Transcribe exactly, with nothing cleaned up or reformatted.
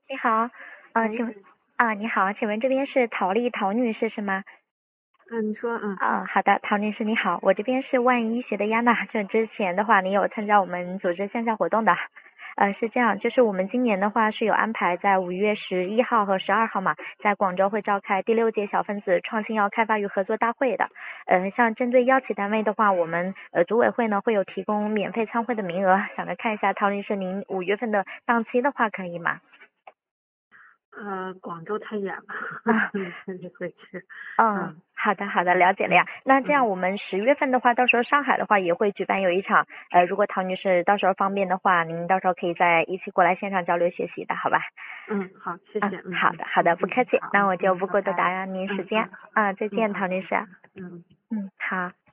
你好，呃， 喂， 请问啊，你好，请问这边是陶丽陶女士是吗？ 嗯，你说，嗯啊，好的，陶女士你好，我这边是万医学的亚娜，就之前的话，你有参加我们组织线下活动的，呃，是这样，就是我们今年的话是有安排在五月十一号和十二号嘛，在广州会召开第六届小分子创新药开发与合作大会的，呃，像针对药企单位的话，我们呃组委会呢会有提供免费参会的名额，想着看一下陶女士您五月份的档期的话可以吗？ 呃，广州太远了， 啊。 明天就回去。 嗯， 嗯好的好的， 嗯了解了呀。 嗯那这样嗯我们十月份的话，到时候上海的话也会举办有一场，呃，如果陶女士到时候方便的话，您到时候可以再一起过来线上交流学习的，好吧？ 嗯，好，谢嗯， 谢，嗯好嗯的好的，不嗯嗯， 客气， 好， 那我就嗯嗯， 不过多打拜拜， 扰您时间， 嗯嗯啊，再嗯， 见， 好， 陶女士。 嗯嗯。 嗯，好。